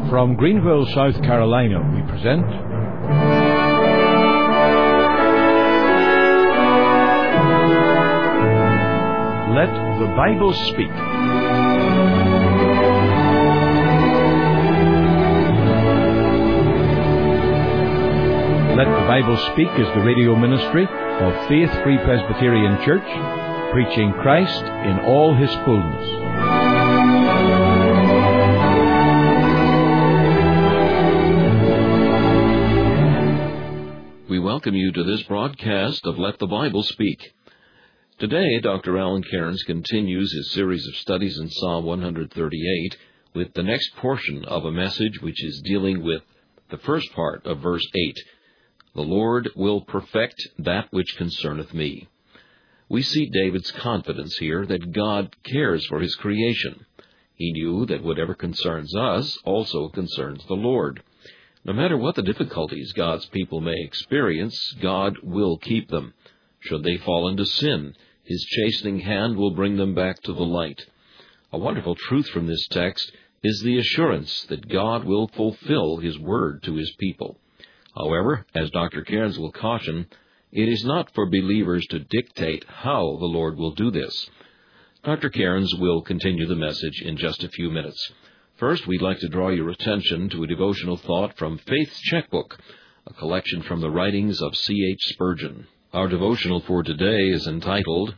From Greenville, South Carolina, we present Let the Bible Speak. Let the Bible Speak is the radio ministry of Faith Free Presbyterian Church, preaching Christ in all His fullness. We welcome you to this broadcast of Let the Bible Speak. Today, Dr. Alan Cairns continues his series of studies in Psalm 138 with the next portion of a message which is dealing with the first part of verse 8. The Lord will perfect that which concerneth me. We see David's confidence here that God cares for His creation. He knew that whatever concerns us also concerns the Lord. No matter what the difficulties God's people may experience, God will keep them. Should they fall into sin, His chastening hand will bring them back to the light. A wonderful truth from this text is the assurance that God will fulfill His word to His people. However, as Dr. Cairns will caution, it is not for believers to dictate how the Lord will do this. Dr. Cairns will continue the message in just a few minutes. First, we'd like to draw your attention to a devotional thought from Faith's Checkbook, a collection from the writings of C.H. Spurgeon. Our devotional for today is entitled,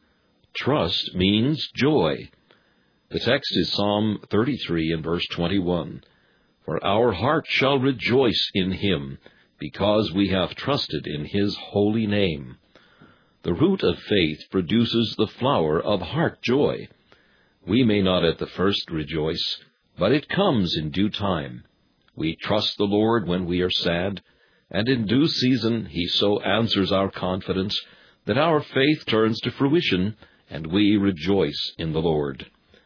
Trust Means Joy. The text is Psalm 33 and verse 21. For our heart shall rejoice in Him, because we have trusted in His holy name. The root of faith produces the flower of heart joy. We may not at the first rejoice, but it comes in due time. We trust the Lord when we are sad, and in due season He so answers our confidence that our faith turns to fruition, and we rejoice in the Lord.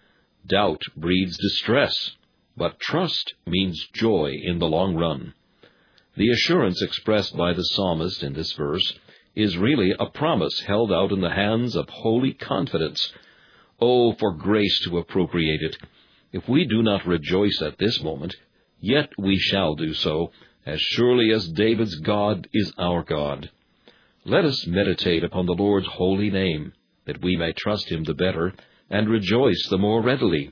Doubt breeds distress, but trust means joy in the long run. The assurance expressed by the psalmist in this verse is really a promise held out in the hands of holy confidence. Oh, for grace to appropriate it! If we do not rejoice at this moment, yet we shall do so, as surely as David's God is our God. Let us meditate upon the Lord's holy name, that we may trust Him the better, and rejoice the more readily.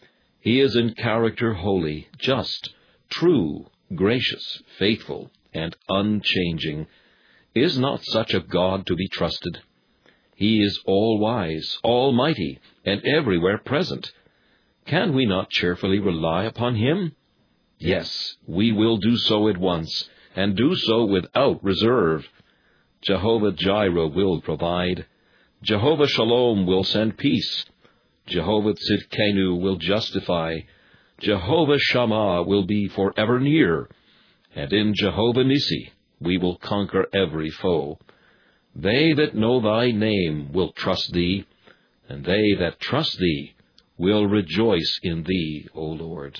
He is in character holy, just, true, gracious, faithful, and unchanging. Is not such a God to be trusted? He is all-wise, almighty, and everywhere present. Can we not cheerfully rely upon Him? Yes, we will do so at once, and do so without reserve. Jehovah Jireh will provide. Jehovah Shalom will send peace. Jehovah Tzidkenu will justify. Jehovah Shammah will be forever near. And in Jehovah Nissi we will conquer every foe. They that know Thy name will trust Thee, and they that trust Thee will rejoice in Thee, O Lord.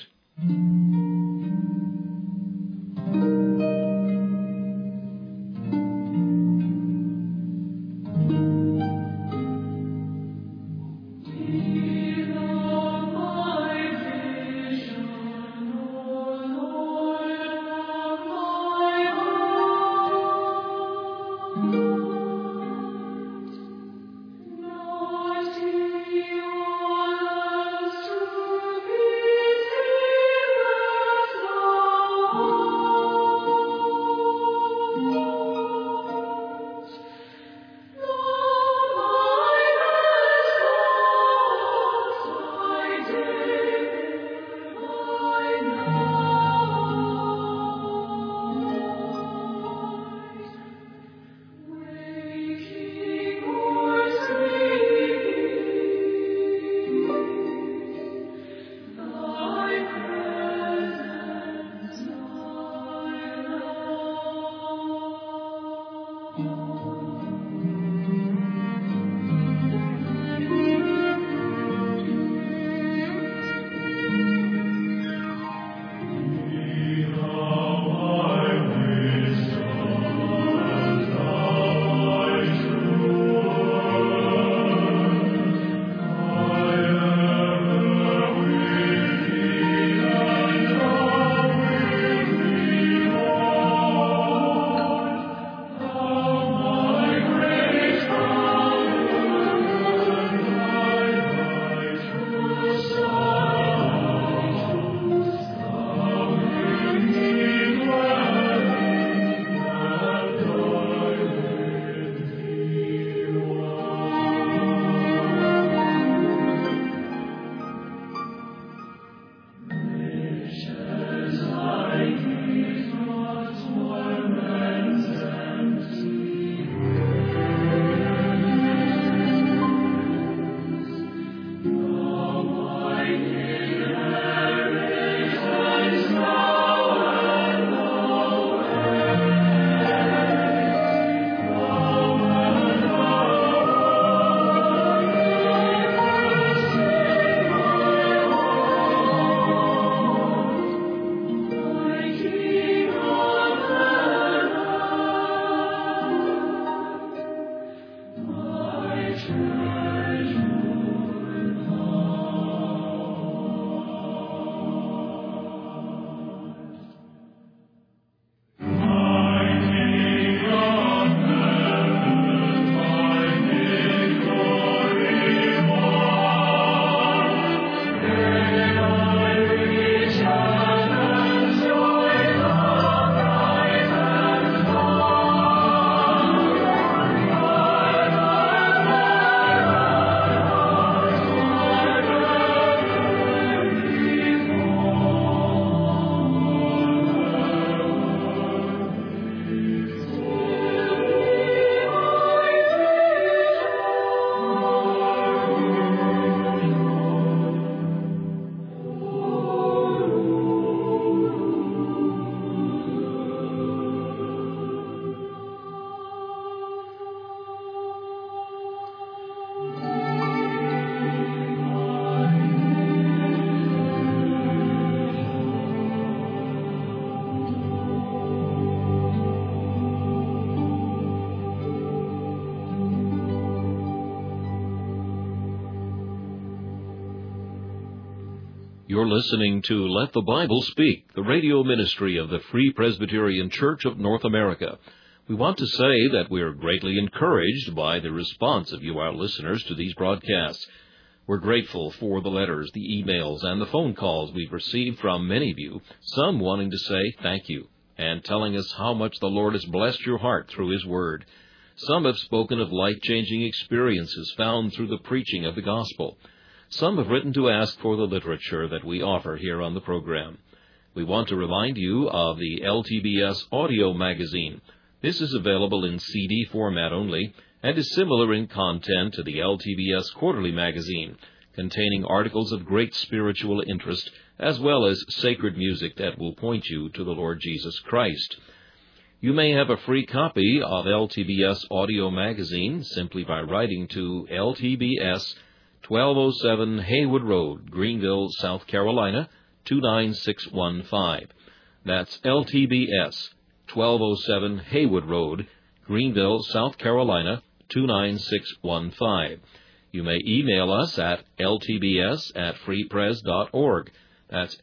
You're listening to Let the Bible Speak, the radio ministry of the Free Presbyterian Church of North America. We want to say that we are greatly encouraged by the response of you, our listeners, to these broadcasts. We're grateful for the letters, the emails, and the phone calls we've received from many of you, some wanting to say thank you and telling us how much the Lord has blessed your heart through His Word. Some have spoken of life-changing experiences found through the preaching of the gospel. Some have written to ask for the literature that we offer here on the program. We want to remind you of the LTBS audio magazine. This is available in CD format only and is similar in content to the LTBS quarterly magazine, containing articles of great spiritual interest as well as sacred music that will point you to the Lord Jesus Christ. You may have a free copy of LTBS audio magazine simply by writing to LTBS 1207 Haywood Road, Greenville, South Carolina, 29615. That's LTBS, 1207 Haywood Road, Greenville, South Carolina, 29615. You may email us at ltbs@freepres.org. That's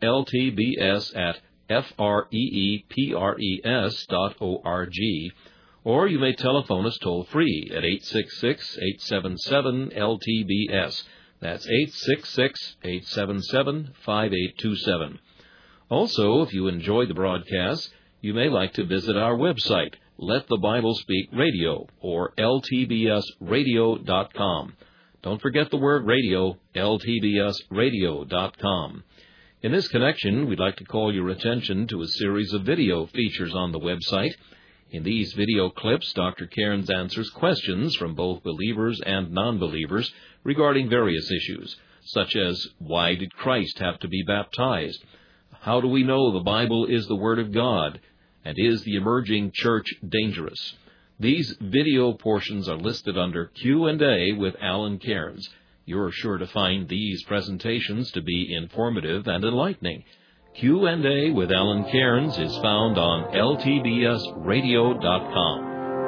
ltbs@freepres.org. Or you may telephone us toll-free at 866-877-LTBS. That's 866-877-5827. Also, if you enjoy the broadcast, you may like to visit our website, Let the Bible Speak Radio, or ltbsradio.com. Don't forget the word radio, ltbsradio.com. In this connection, we'd like to call your attention to a series of video features on the website. In these video clips, Dr. Cairns answers questions from both believers and non-believers regarding various issues, such as why did Christ have to be baptized? How do we know the Bible is the Word of God? And is the emerging church dangerous? These video portions are listed under Q&A with Alan Cairns. You're sure to find these presentations to be informative and enlightening. Q&A with Alan Cairns is found on ltbsradio.com.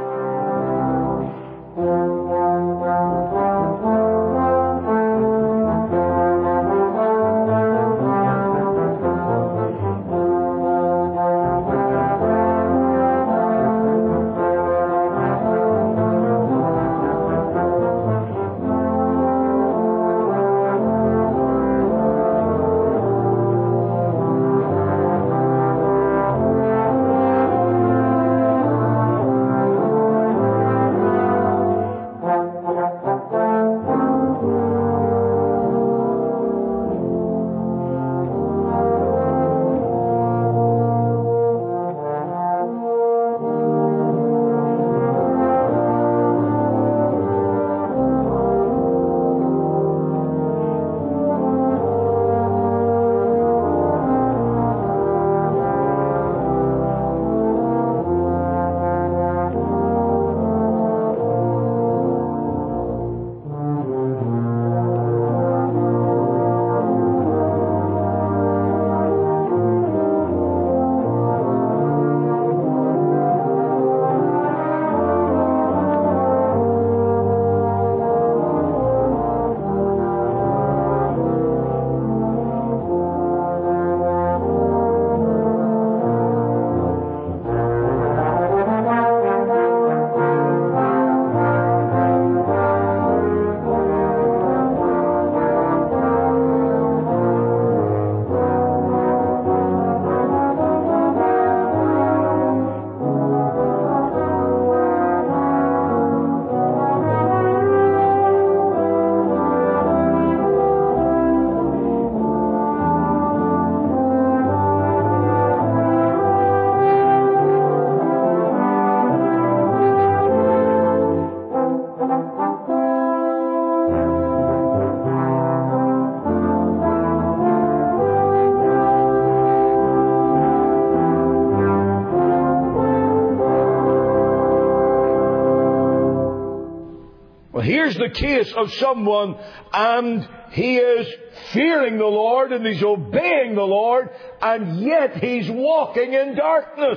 Here's the case of someone, and he is fearing the Lord and he's obeying the Lord, and yet he's walking in darkness.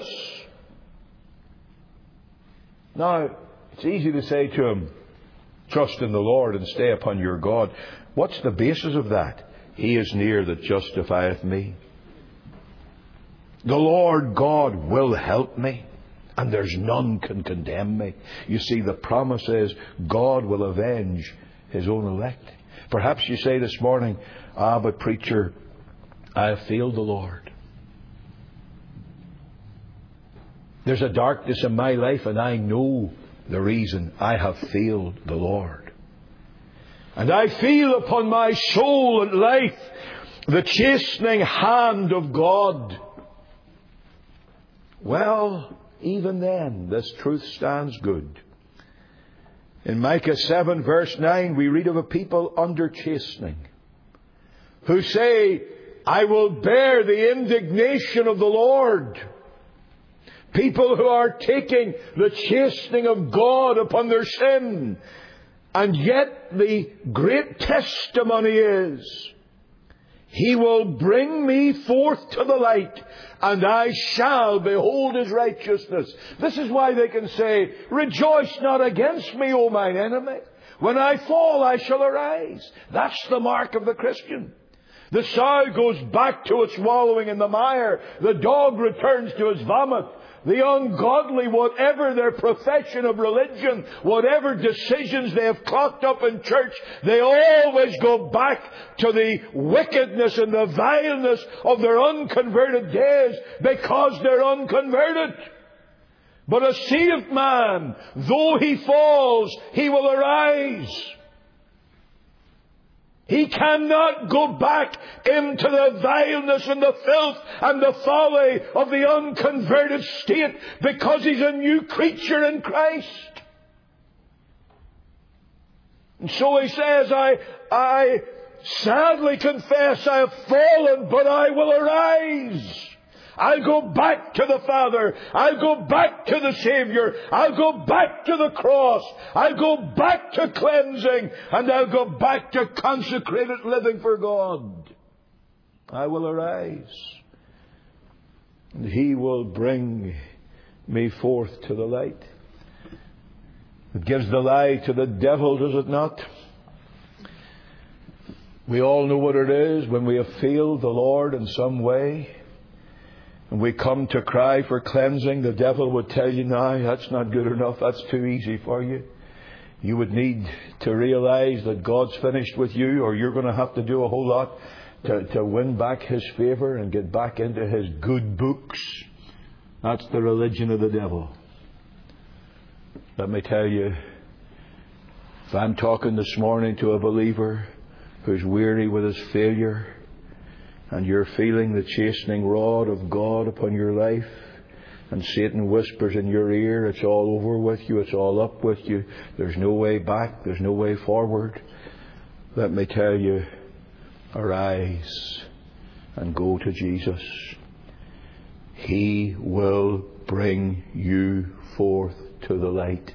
Now, it's easy to say to him, trust in the Lord and stay upon your God. What's the basis of that? He is near that justifieth me. The Lord God will help me, and there's none can condemn me. You see, the promise is God will avenge His own elect. Perhaps you say this morning, but preacher, I have failed the Lord. There's a darkness in my life, and I know the reason. I have failed the Lord. And I feel upon my soul and life the chastening hand of God. Well, even then, this truth stands good. In Micah 7 verse 9, we read of a people under chastening who say, I will bear the indignation of the Lord. People who are taking the chastening of God upon their sin. And yet the great testimony is, He will bring me forth to the light, and I shall behold His righteousness. This is why they can say, rejoice not against me, O mine enemy. When I fall, I shall arise. That's the mark of the Christian. The sow goes back to its wallowing in the mire. The dog returns to its vomit. The ungodly, whatever their profession of religion, whatever decisions they have clocked up in church, they always go back to the wickedness and the vileness of their unconverted days because they're unconverted. But a saved man, though he falls, he will arise. He cannot go back into the vileness and the filth and the folly of the unconverted state because he's a new creature in Christ. And so he says, I sadly confess I have fallen, but I will arise. I'll go back to the Father. I'll go back to the Savior. I'll go back to the cross. I'll go back to cleansing. And I'll go back to consecrated living for God. I will arise. And He will bring me forth to the light. It gives the lie to the devil, does it not? We all know what it is when we have failed the Lord in some way. And we come to cry for cleansing, the devil would tell you, no, that's not good enough. That's too easy for you. You would need to realize that God's finished with you, or you're going to have to do a whole lot to win back His favour and get back into His good books. That's the religion of the devil. Let me tell you, if I'm talking this morning to a believer who's weary with his failure, and you're feeling the chastening rod of God upon your life, and Satan whispers in your ear, it's all over with you, it's all up with you, there's no way back, there's no way forward. Let me tell you, arise and go to Jesus. He will bring you forth to the light,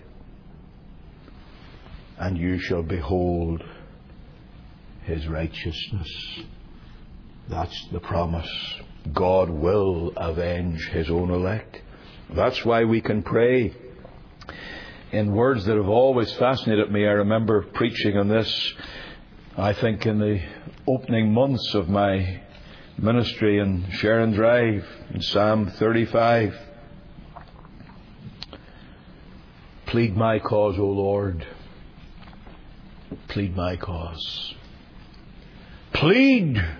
and you shall behold His righteousness. That's the promise. God will avenge His own elect. That's why we can pray in words that have always fascinated me. I remember preaching on this, I think, in the opening months of my ministry in Sharon Drive, in Psalm 35. Plead my cause, O Lord. Plead my cause. Plead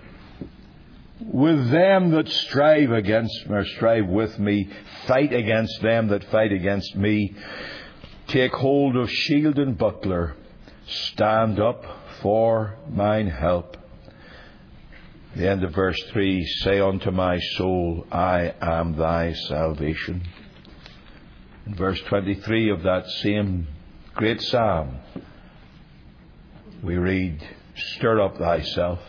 with them that strive against or strive with me. Fight against them that fight against me. Take hold of shield and buckler. Stand up for mine help. The end of verse 3, say unto my soul, I am thy salvation. In verse 23 of that same great psalm, we read, stir up thyself.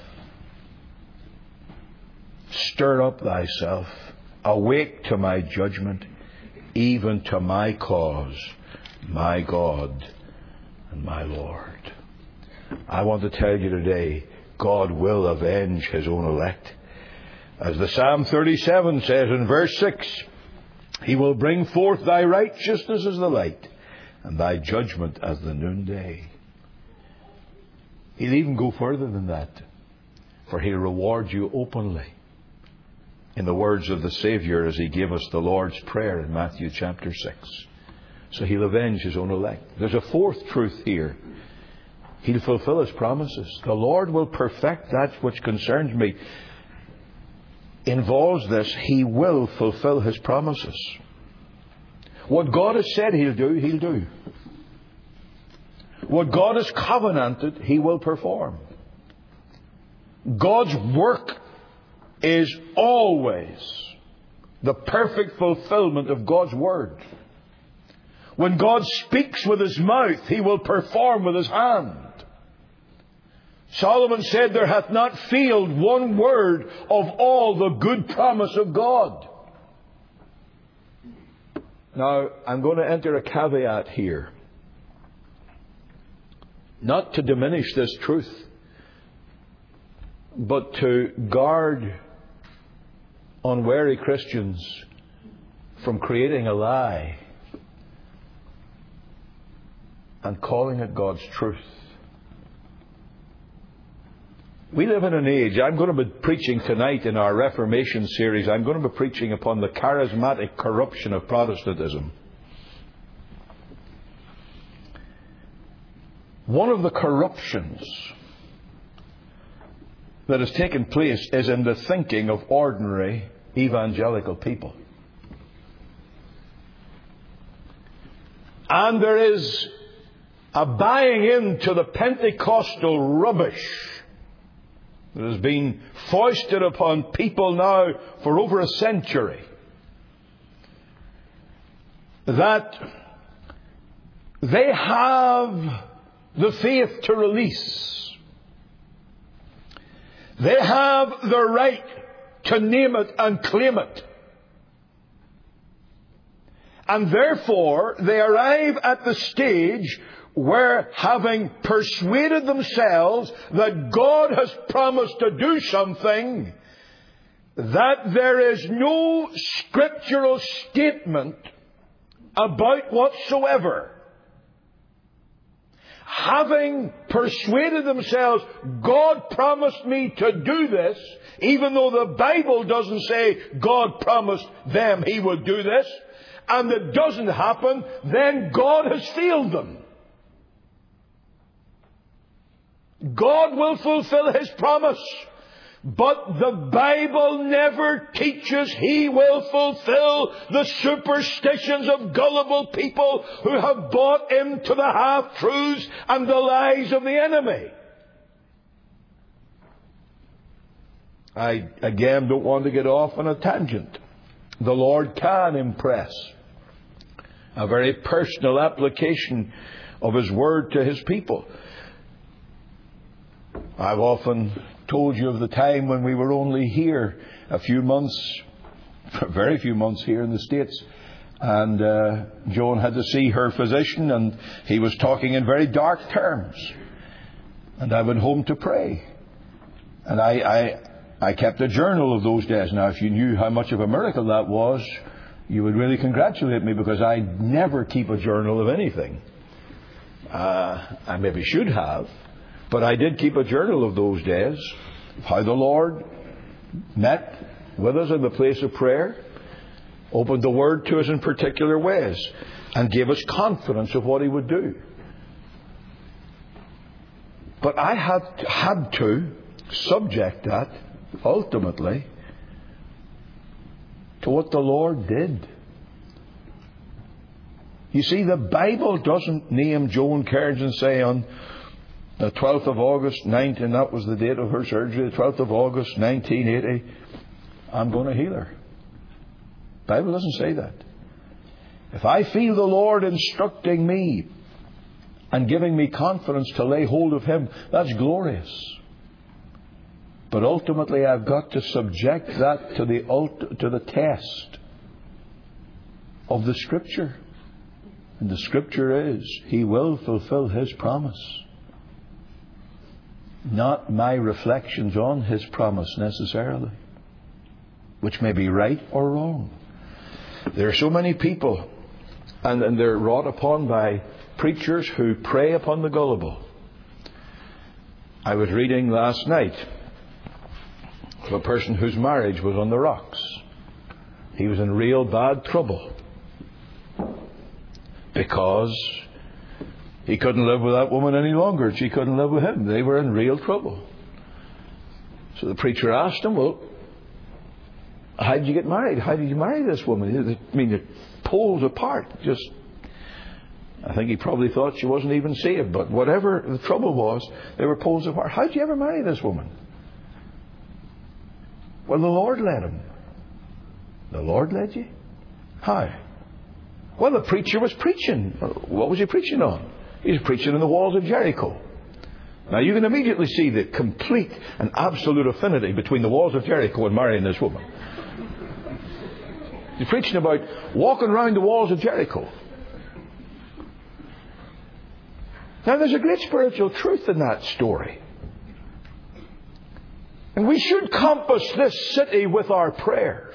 Stir up thyself. Awake to my judgment, even to my cause, my God and my Lord. I want to tell you today, God will avenge His own elect. As the Psalm 37 says in verse 6, He will bring forth thy righteousness as the light, and thy judgment as the noonday. He'll even go further than that. for He'll reward you openly. In the words of the Saviour as He gave us the Lord's Prayer in Matthew chapter 6. So He'll avenge His own elect. There's a fourth truth here. He'll fulfill His promises. The Lord will perfect that which concerns me. Involves this, He will fulfill His promises. What God has said He'll do, He'll do. What God has covenanted, He will perform. God's work is always the perfect fulfillment of God's Word. When God speaks with His mouth, He will perform with His hand. Solomon said, there hath not failed one word of all the good promise of God. Now, I'm going to enter a caveat here. Not to diminish this truth, but to guard unwary Christians from creating a lie and calling it God's truth. We live in an age, I'm going to be preaching tonight in our Reformation series, I'm going to be preaching upon the charismatic corruption of Protestantism. One of the corruptions that has taken place is in the thinking of ordinary evangelical people. And there is a buying into the Pentecostal rubbish that has been foisted upon people now for over a century, that they have the faith to release. They have the right to name it and claim it. And therefore, they arrive at the stage where, having persuaded themselves that God has promised to do something that there is no scriptural statement about whatsoever, having persuaded themselves, God promised me to do this, even though the Bible doesn't say God promised them He would do this, and it doesn't happen, then God has failed them. God will fulfill His promise. But the Bible never teaches He will fulfill the superstitions of gullible people who have bought into the half-truths and the lies of the enemy. I, again, don't want to get off on a tangent. The Lord can impress a very personal application of His Word to His people. I've often told you of the time when we were only here a few months, very few months here in the States, and Joan had to see her physician, and he was talking in very dark terms, and I went home to pray, and I kept a journal of those days. Now, if you knew how much of a miracle that was, you would really congratulate me, because I never keep a journal of anything. I maybe should have. But I did keep a journal of those days, how the Lord met with us in the place of prayer, opened the Word to us in particular ways, and gave us confidence of what He would do. But I had to subject that, ultimately, to what the Lord did. You see, the Bible doesn't name Joan Cairns and say on the 12th of August, and that was the date of her surgery, the 12th of August, 1980, I'm going to heal her. The Bible doesn't say that. If I feel the Lord instructing me and giving me confidence to lay hold of Him, that's glorious. But ultimately I've got to subject that to the test of the Scripture. And the Scripture is, He will fulfill His promise. Not my reflections on His promise necessarily, which may be right or wrong. There are so many people, and they're wrought upon by preachers who prey upon the gullible. I was reading last night of a person whose marriage was on the rocks. He was in real bad trouble because he couldn't live with that woman any longer and she couldn't live with him. They were in real trouble. So the preacher asked him, well, how did you get married? How did you marry this woman? I mean, they're poles apart. I think he probably thought she wasn't even saved, but whatever the trouble was, they were poles apart. How did you ever marry this woman? Well, the Lord led him. The Lord led you? How? Well, the preacher was preaching. What was he preaching on? He was preaching on the walls of Jericho. Now, you can immediately see the complete and absolute affinity between the walls of Jericho and marrying this woman. He's preaching about walking around the walls of Jericho. Now, there's a great spiritual truth in that story. And we should compass this city with our prayers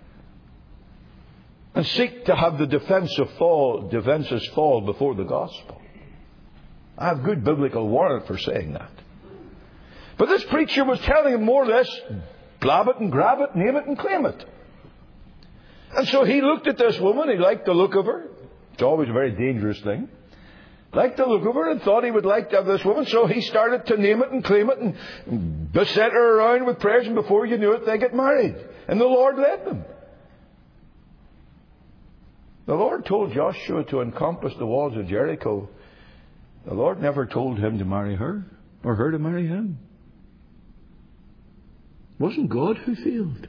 and seek to have the defenses fall before the gospel. I have good biblical warrant for saying that. But this preacher was telling him more or less, blab it and grab it, name it and claim it. And so he looked at this woman, he liked the look of her. It's always a very dangerous thing. Liked the look of her and thought he would like to have this woman, so he started to name it and claim it and beset her around with prayers, and before you knew it, they get married. And the Lord led them. The Lord told Joshua to encompass the walls of Jericho. The Lord never told him to marry her or her to marry him. It wasn't God who failed.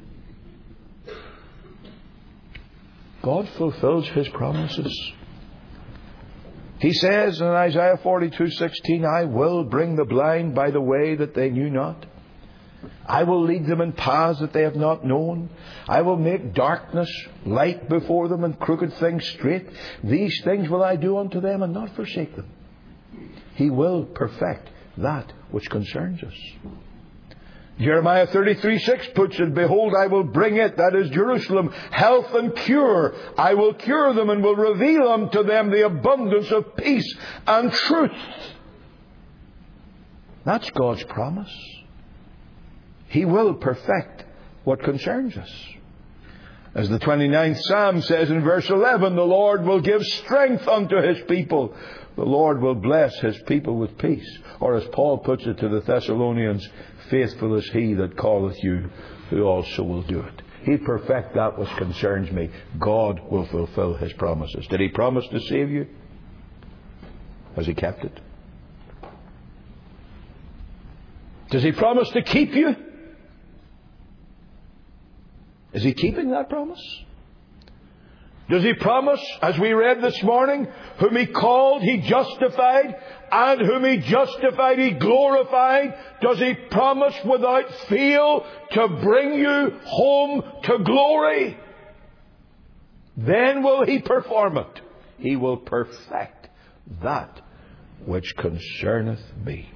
God fulfills His promises. He says in Isaiah 42:16, I will bring the blind by the way that they knew not. I will lead them in paths that they have not known. I will make darkness light before them and crooked things straight. These things will I do unto them and not forsake them. He will perfect that which concerns us. Jeremiah 33:6 puts it, behold, I will bring it, that is Jerusalem, health and cure. I will cure them and will reveal unto them the abundance of peace and truth. That's God's promise. He will perfect what concerns us. As the 29th Psalm says in verse 11, the Lord will give strength unto His people. The Lord will bless His people with peace. Or as Paul puts it to the Thessalonians, faithful is He that calleth you, who also will do it. He'll perfect that which concerns me. God will fulfill His promises. Did He promise to save you? Has He kept it? Does He promise to keep you? Is He keeping that promise? Does He promise, as we read this morning, whom He called, He justified, and whom He justified, He glorified? Does He promise without fail to bring you home to glory? Then will He perform it. He will perfect that which concerneth me.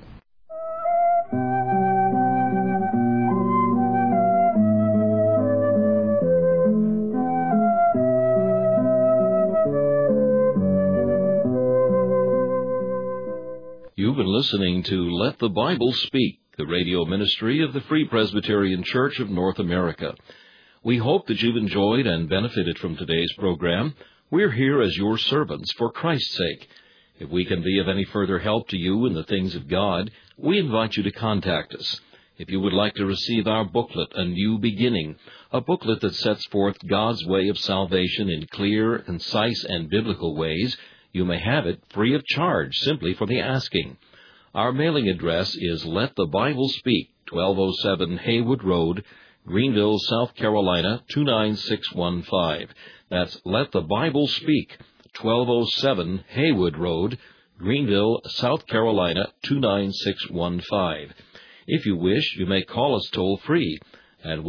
You've been listening to Let the Bible Speak, the radio ministry of the Free Presbyterian Church of North America. We hope that you've enjoyed and benefited from today's program. We're here as your servants for Christ's sake. If we can be of any further help to you in the things of God, we invite you to contact us. If you would like to receive our booklet, A New Beginning, a booklet that sets forth God's way of salvation in clear, concise, and biblical ways, you may have it free of charge, simply for the asking. Our mailing address is Let the Bible Speak, 1207 Haywood Road, Greenville, South Carolina, 29615. That's Let the Bible Speak, 1207 Haywood Road, Greenville, South Carolina, 29615. If you wish, you may call us toll-free at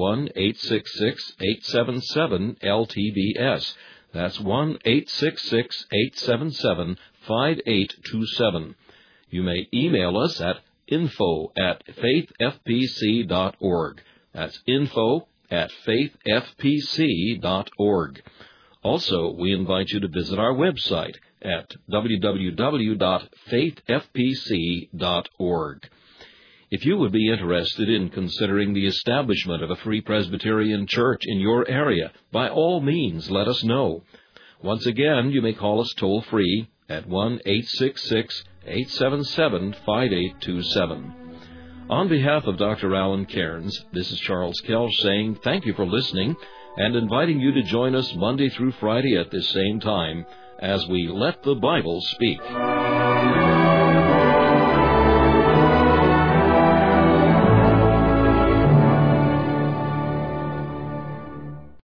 1-866-877-LTBS. That's 1-866-877-5827. You may email us at info@faithfpc.org. That's info@faithfpc.org. Also, we invite you to visit our website at www.faithfpc.org. If you would be interested in considering the establishment of a Free Presbyterian Church in your area, by all means, let us know. Once again, you may call us toll-free at 1-866-877-5827. On behalf of Dr. Alan Cairns, this is Charles Kelch saying thank you for listening and inviting you to join us Monday through Friday at this same time as we Let the Bible Speak.